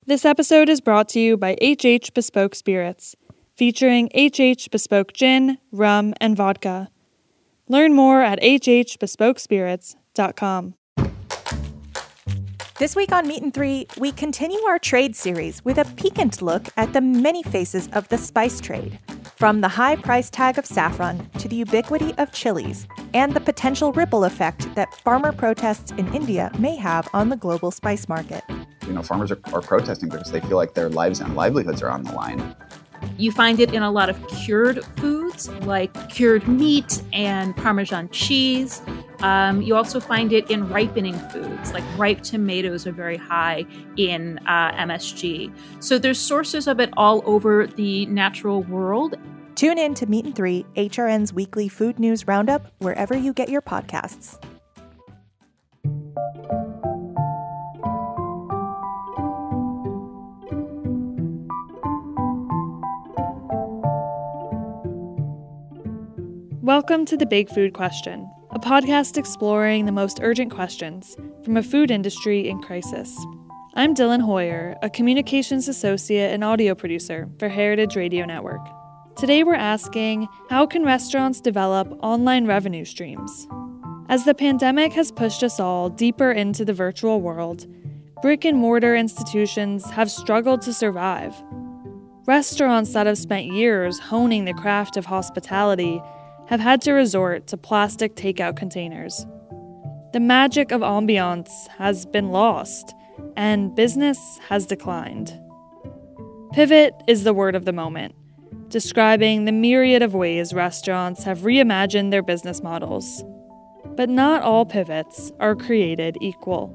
This episode is brought to you by HH Bespoke Spirits, featuring HH Bespoke Gin, Rum, and Vodka. Learn more at hhbespokespirits.com. This week on Meat and Three, we continue our trade series with a piquant look at the many faces of the spice trade, from the high price tag of saffron to the ubiquity of chilies and the potential ripple effect that farmer protests in India may have on the global spice market. Farmers are protesting because they feel like their lives and livelihoods are on the line. You find it in a lot of cured foods, like cured meat and Parmesan cheese. You also find it in ripening foods, like ripe tomatoes are very high in MSG. So there's sources of it all over the natural world. Tune in to Meat and Three, HRN's weekly food news roundup, wherever you get your podcasts. Welcome to The Big Food Question, a podcast exploring the most urgent questions from a food industry in crisis. I'm Dylan Hoyer, a communications associate and audio producer for Heritage Radio Network. Today we're asking, how can restaurants develop online revenue streams? As the pandemic has pushed us all deeper into the virtual world, brick-and-mortar institutions have struggled to survive. Restaurants that have spent years honing the craft of hospitality have had to resort to plastic takeout containers. The magic of ambiance has been lost, and business has declined. Pivot is the word of the moment, describing the myriad of ways restaurants have reimagined their business models. But not all pivots are created equal.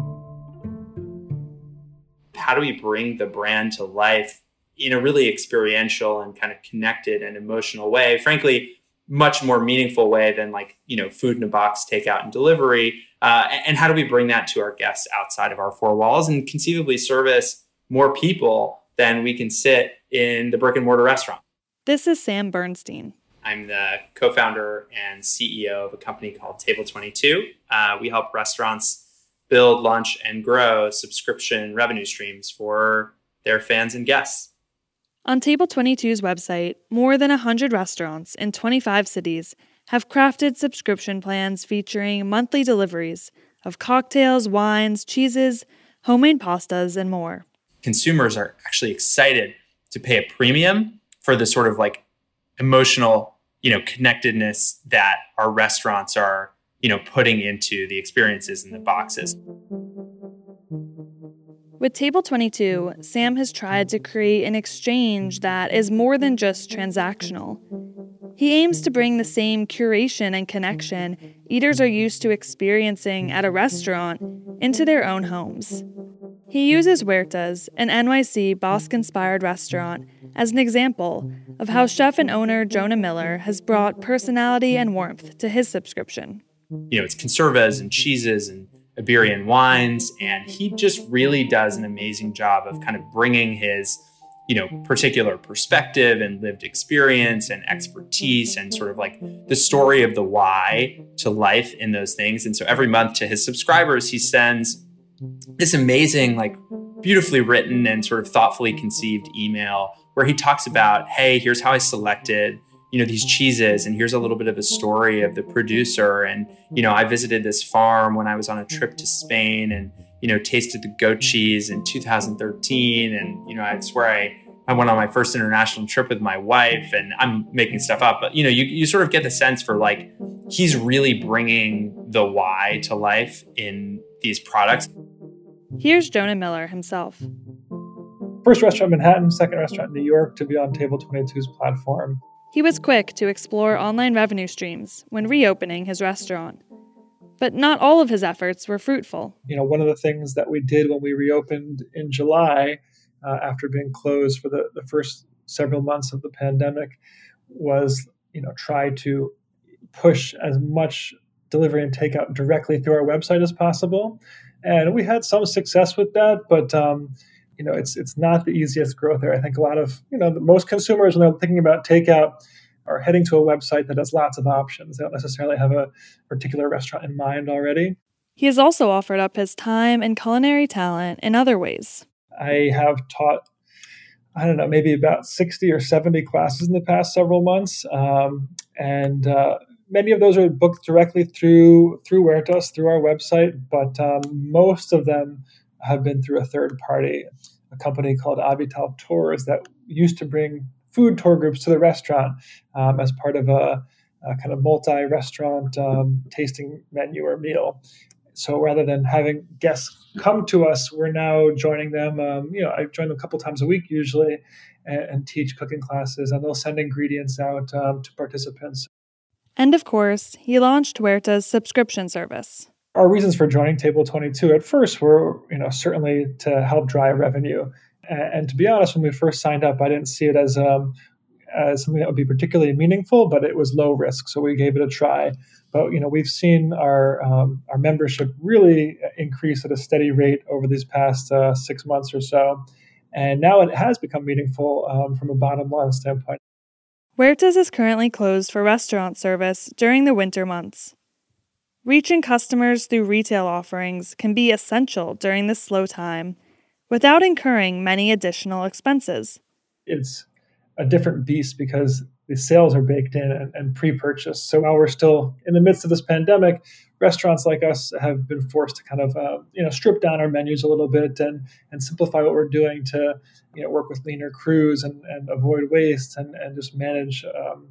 How do we bring the brand to life in a really experiential and kind of connected and emotional way? Frankly, much more meaningful way than food in a box, takeout and delivery. And how do we bring that to our guests outside of our four walls and conceivably service more people than we can sit in the brick and mortar restaurant? This is Sam Bernstein. I'm the co-founder and CEO of a company called Table 22. We help restaurants build, launch, and grow subscription revenue streams for their fans and guests. On Table 22's website, more than 100 restaurants in 25 cities have crafted subscription plans featuring monthly deliveries of cocktails, wines, cheeses, homemade pastas, and more. Consumers are actually excited to pay a premium for the sort of emotional, connectedness that our restaurants are, putting into the experiences in the boxes. With Table 22, Sam has tried to create an exchange that is more than just transactional. He aims to bring the same curation and connection eaters are used to experiencing at a restaurant into their own homes. He uses Huertas, an NYC Basque-inspired restaurant, as an example of how chef and owner Jonah Miller has brought personality and warmth to his subscription. It's conservas and cheeses and Iberian wines, and he just really does an amazing job of kind of bringing his, particular perspective and lived experience and expertise and sort of the story of the why to life in those things. And so every month to his subscribers, he sends this amazing, beautifully written and sort of thoughtfully conceived email where he talks about, hey, here's how I selected these cheeses, and here's a little bit of a story of the producer. And, I visited this farm when I was on a trip to Spain and, tasted the goat cheese in 2013. And, I swear I went on my first international trip with my wife, and I'm making stuff up, but, you sort of get the sense for he's really bringing the why to life in these products. Here's Jonah Miller himself. First restaurant in Manhattan, second restaurant in New York to be on Table 22's platform. He was quick to explore online revenue streams when reopening his restaurant. But not all of his efforts were fruitful. One of the things that we did when we reopened in July, after being closed for the first several months of the pandemic, was, try to push as much delivery and takeout directly through our website as possible. And we had some success with that, but it's not the easiest growth there. I think a lot of, most consumers, when they're thinking about takeout, are heading to a website that has lots of options. They don't necessarily have a particular restaurant in mind already. He has also offered up his time and culinary talent in other ways. I have taught, I don't know, maybe about 60 or 70 classes in the past several months. And many of those are booked directly through Huertas, through our website, but most of them have been through a third party, a company called Avital Tours that used to bring food tour groups to the restaurant as part of a kind of multi-restaurant tasting menu or meal. So rather than having guests come to us, we're now joining them. I join them a couple times a week usually and teach cooking classes, and they'll send ingredients out to participants. And of course, he launched Huerta's subscription service. Our reasons for joining Table 22 at first were, certainly to help drive revenue. And to be honest, when we first signed up, I didn't see it as something that would be particularly meaningful, but it was low risk, so we gave it a try. But we've seen our membership really increase at a steady rate over these past 6 months or so, and now it has become meaningful from a bottom line standpoint. Huertas is currently closed for restaurant service during the winter months. Reaching customers through retail offerings can be essential during this slow time, without incurring many additional expenses. It's a different beast because the sales are baked in and pre-purchased. So while we're still in the midst of this pandemic, restaurants like us have been forced to kind of strip down our menus a little bit and simplify what we're doing to work with leaner crews and avoid waste and just manage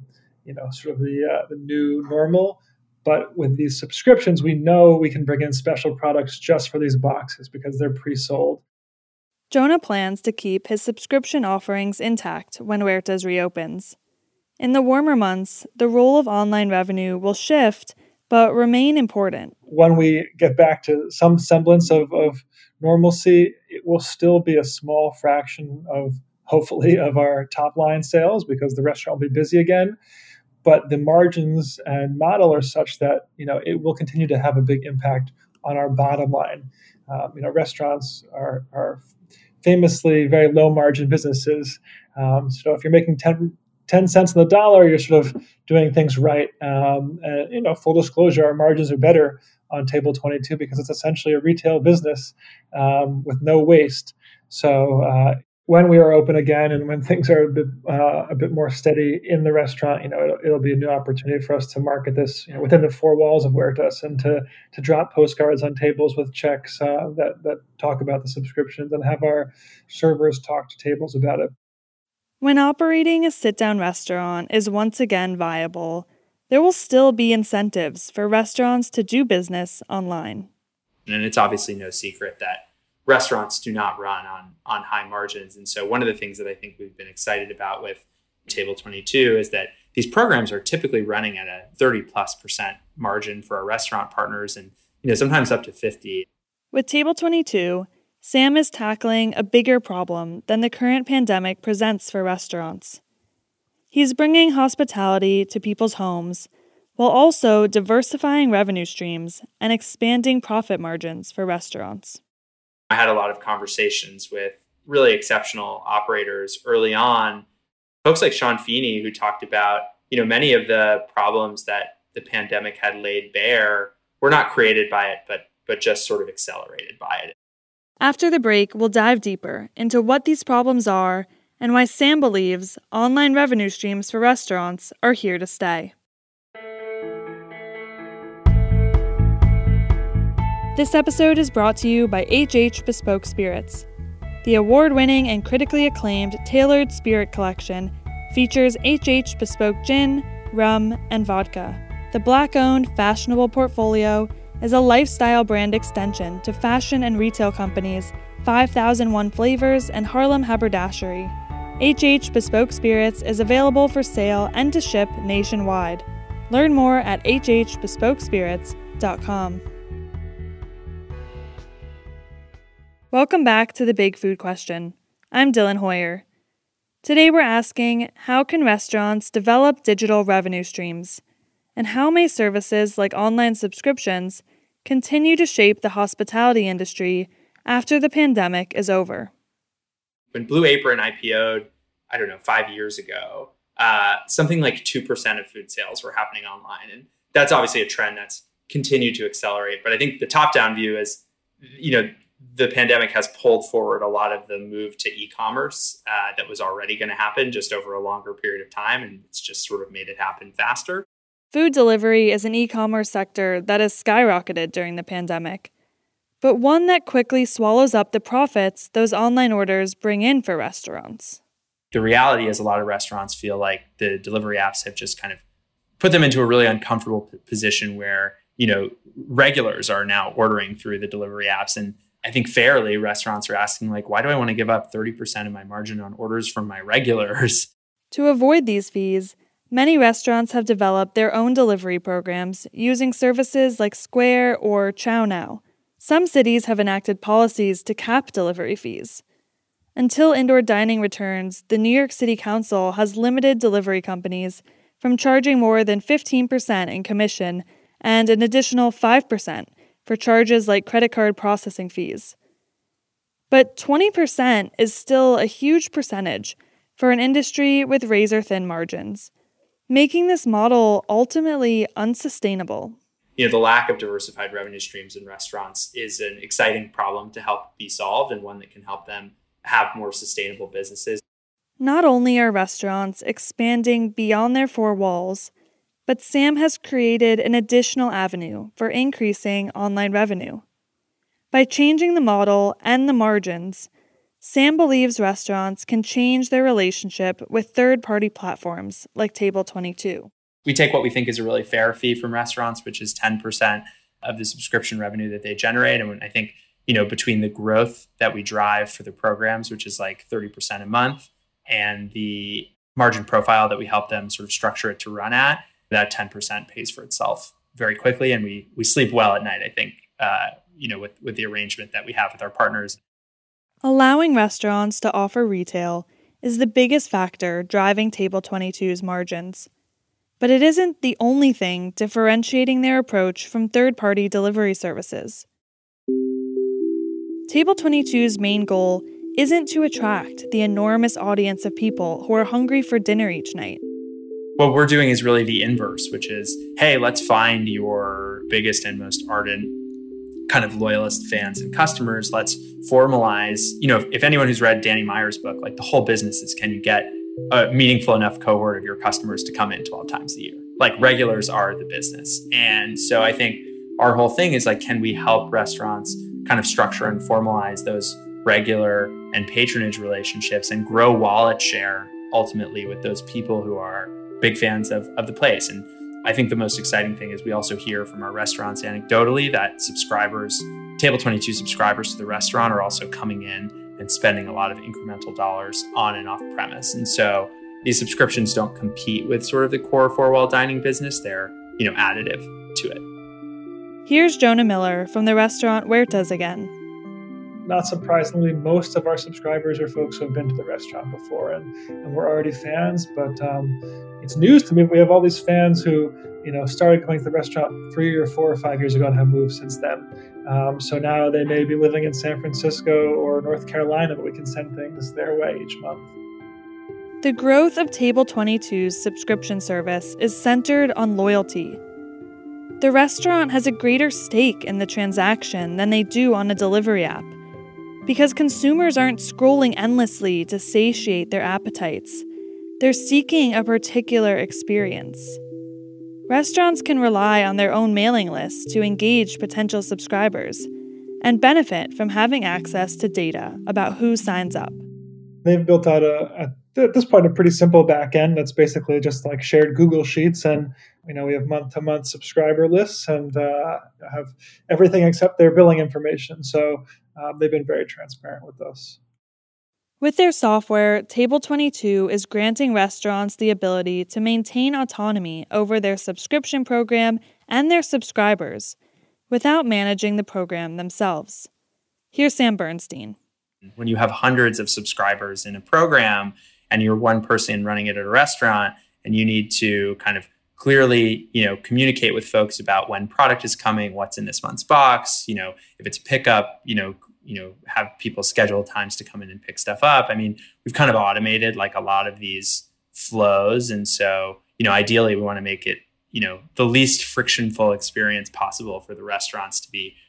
sort of the new normal. But with these subscriptions, we know we can bring in special products just for these boxes because they're pre-sold. Jonah plans to keep his subscription offerings intact when Huertas reopens. In the warmer months, the role of online revenue will shift, but remain important. When we get back to some semblance of normalcy, it will still be a small fraction hopefully, of our top line sales because the restaurant will be busy again. But the margins and model are such that, it will continue to have a big impact on our bottom line. Restaurants are famously very low margin businesses. So if you're making 10 cents on the dollar, you're sort of doing things right. Full disclosure, our margins are better on Table 22 because it's essentially a retail business with no waste. So when we are open again and when things are a bit more steady in the restaurant, it'll be a new opportunity for us to market this within the four walls of Huertas and to drop postcards on tables with checks that talk about the subscriptions and have our servers talk to tables about it. When operating a sit-down restaurant is once again viable, there will still be incentives for restaurants to do business online. And it's obviously no secret that restaurants do not run on high margins. And so one of the things that I think we've been excited about with Table 22 is that these programs are typically running at a 30+% margin for our restaurant partners and sometimes up to 50%. With Table 22, Sam is tackling a bigger problem than the current pandemic presents for restaurants. He's bringing hospitality to people's homes while also diversifying revenue streams and expanding profit margins for restaurants. I had a lot of conversations with really exceptional operators early on, folks like Sean Feeney, who talked about, many of the problems that the pandemic had laid bare were not created by it, but just sort of accelerated by it. After the break, we'll dive deeper into what these problems are and why Sam believes online revenue streams for restaurants are here to stay. This episode is brought to you by HH Bespoke Spirits. The award-winning and critically acclaimed Tailored Spirit Collection features HH Bespoke Gin, Rum, and Vodka. The Black-owned, fashionable portfolio is a lifestyle brand extension to fashion and retail companies 5001 Flavors and Harlem Haberdashery. HH Bespoke Spirits is available for sale and to ship nationwide. Learn more at hhbespokespirits.com. Welcome back to The Big Food Question. I'm Dylan Hoyer. Today we're asking, how can restaurants develop digital revenue streams? And how may services like online subscriptions continue to shape the hospitality industry after the pandemic is over? When Blue Apron IPO'd, 5 years ago, something like 2% of food sales were happening online. And that's obviously a trend that's continued to accelerate. But I think the top-down view is, the pandemic has pulled forward a lot of the move to e-commerce that was already going to happen just over a longer period of time. And it's just sort of made it happen faster. Food delivery is an e-commerce sector that has skyrocketed during the pandemic, but one that quickly swallows up the profits those online orders bring in for restaurants. The reality is a lot of restaurants feel like the delivery apps have just kind of put them into a really uncomfortable position where, regulars are now ordering through the delivery apps. And I think fairly, restaurants are asking, like, why do I want to give up 30% of my margin on orders from my regulars? To avoid these fees, many restaurants have developed their own delivery programs using services like Square or ChowNow. Some cities have enacted policies to cap delivery fees. Until indoor dining returns, the New York City Council has limited delivery companies from charging more than 15% in commission and an additional 5% for charges like credit card processing fees. But 20% is still a huge percentage for an industry with razor-thin margins, making this model ultimately unsustainable. The lack of diversified revenue streams in restaurants is an exciting problem to help be solved and one that can help them have more sustainable businesses. Not only are restaurants expanding beyond their four walls, but Sam has created an additional avenue for increasing online revenue. By changing the model and the margins, Sam believes restaurants can change their relationship with third-party platforms like Table 22. We take what we think is a really fair fee from restaurants, which is 10% of the subscription revenue that they generate. And I think, between the growth that we drive for the programs, which is like 30% a month, and the margin profile that we help them sort of structure it to run at, that 10% pays for itself very quickly. And we sleep well at night, I think, with the arrangement that we have with our partners. Allowing restaurants to offer retail is the biggest factor driving Table 22's margins. But it isn't the only thing differentiating their approach from third-party delivery services. Table 22's main goal isn't to attract the enormous audience of people who are hungry for dinner each night. What we're doing is really the inverse, which is, hey, let's find your biggest and most ardent kind of loyalist fans and customers. Let's formalize, if anyone who's read Danny Meyer's book, like the whole business is, can you get a meaningful enough cohort of your customers to come in 12 times a year? Like regulars are the business. And so I think our whole thing is like, can we help restaurants kind of structure and formalize those regular and patronage relationships and grow wallet share ultimately with those people who are big fans of the place. And I think the most exciting thing is we also hear from our restaurants anecdotally that subscribers, Table 22 subscribers to the restaurant are also coming in and spending a lot of incremental dollars on and off premise. And so these subscriptions don't compete with sort of the core four-wall dining business. They're, additive to it. Here's Jonah Miller from the restaurant Huertas again. Not surprisingly, most of our subscribers are folks who have been to the restaurant before and we're already fans, but it's news to me. We have all these fans who, started coming to the restaurant 3 or 4 or 5 years ago and have moved since then. So now they may be living in San Francisco or North Carolina, but we can send things their way each month. The growth of Table 22's subscription service is centered on loyalty. The restaurant has a greater stake in the transaction than they do on a delivery app, because consumers aren't scrolling endlessly to satiate their appetites. They're seeking a particular experience. Restaurants can rely on their own mailing list to engage potential subscribers and benefit from having access to data about who signs up. They've built out at this point, a pretty simple back end that's basically just like shared Google Sheets. And, we have month-to-month subscriber lists and have everything except their billing information. So they've been very transparent with us. With their software, Table 22 is granting restaurants the ability to maintain autonomy over their subscription program and their subscribers without managing the program themselves. Here's Sam Bernstein. When you have hundreds of subscribers in a program and you're one person running it at a restaurant and you need to kind of clearly, communicate with folks about when product is coming, what's in this month's box, if it's a pickup, have people schedule times to come in and pick stuff up. I mean, we've kind of automated like a lot of these flows. And so, ideally we want to make it, the least frictionful experience possible for the restaurants to be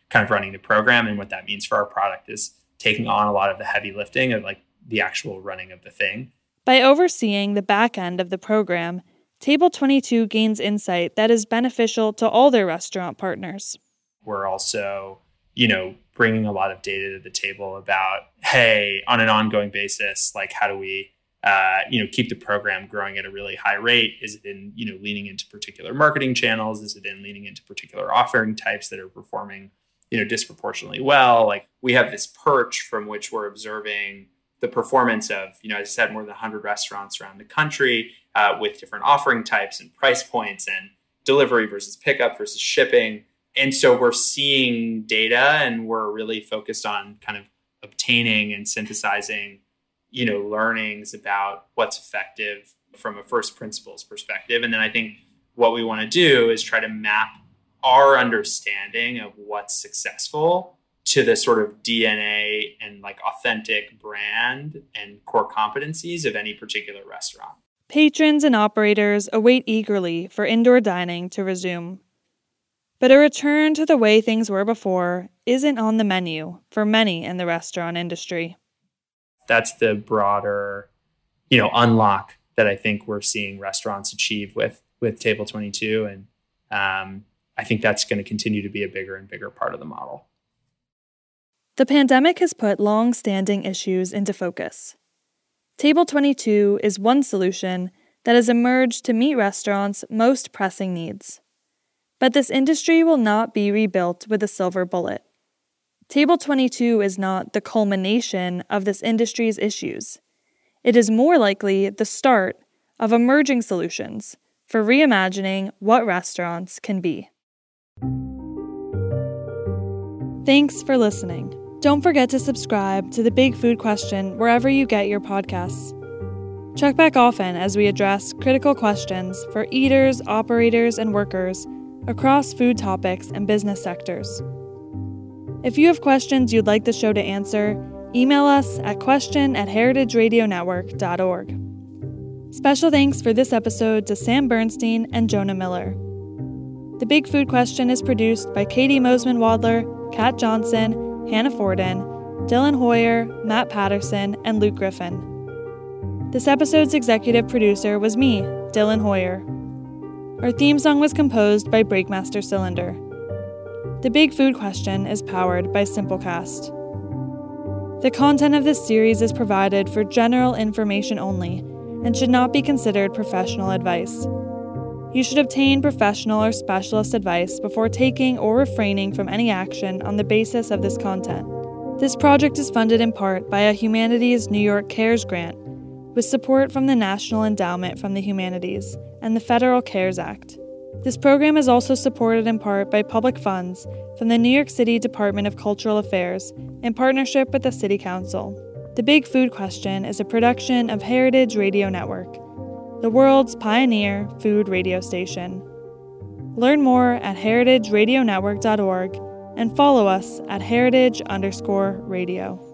kind of running the program. And what that means for our product is taking on a lot of the heavy lifting of like the actual running of the thing. By overseeing the back end of the program, Table 22 gains insight that is beneficial to all their restaurant partners. We're also, bringing a lot of data to the table about, hey, on an ongoing basis, like how do we, keep the program growing at a really high rate? Is it in, leaning into particular marketing channels? Is it in leaning into particular offering types that are performing, disproportionately well? Like we have this perch from which we're observing the performance of, as I said, more than 100 restaurants around the country with different offering types and price points and delivery versus pickup versus shipping. And so we're seeing data and we're really focused on kind of obtaining and synthesizing, learnings about what's effective from a first principles perspective. And then I think what we want to do is try to map our understanding of what's successful to the sort of DNA and like authentic brand and core competencies of any particular restaurant. Patrons and operators await eagerly for indoor dining to resume. But a return to the way things were before isn't on the menu for many in the restaurant industry. That's the broader, unlock that I think we're seeing restaurants achieve with Table 22. And I think that's going to continue to be a bigger and bigger part of the model. The pandemic has put long-standing issues into focus. Table 22 is one solution that has emerged to meet restaurants' most pressing needs. But this industry will not be rebuilt with a silver bullet. Table 22 is not the culmination of this industry's issues. It is more likely the start of emerging solutions for reimagining what restaurants can be. Thanks for listening. Don't forget to subscribe to The Big Food Question wherever you get your podcasts. Check back often as we address critical questions for eaters, operators, and workers across food topics and business sectors. If you have questions you'd like the show to answer, email us at question@heritageradionetwork.org. Special thanks for this episode to Sam Bernstein and Jonah Miller. The Big Food Question is produced by Katie Mosman-Wadler, Kat Johnson, Hannah Forden, Dylan Hoyer, Matt Patterson, and Luke Griffin. This episode's executive producer was me, Dylan Hoyer. Our theme song was composed by Breakmaster Cylinder. The Big Food Question is powered by Simplecast. The content of this series is provided for general information only and should not be considered professional advice. You should obtain professional or specialist advice before taking or refraining from any action on the basis of this content. This project is funded in part by a Humanities New York Cares grant, with support from the National Endowment for the Humanities and the Federal CARES Act. This program is also supported in part by public funds from the New York City Department of Cultural Affairs in partnership with the City Council. The Big Food Question is a production of Heritage Radio Network, the world's pioneer food radio station. Learn more at heritageradionetwork.org and follow us at heritage_radio.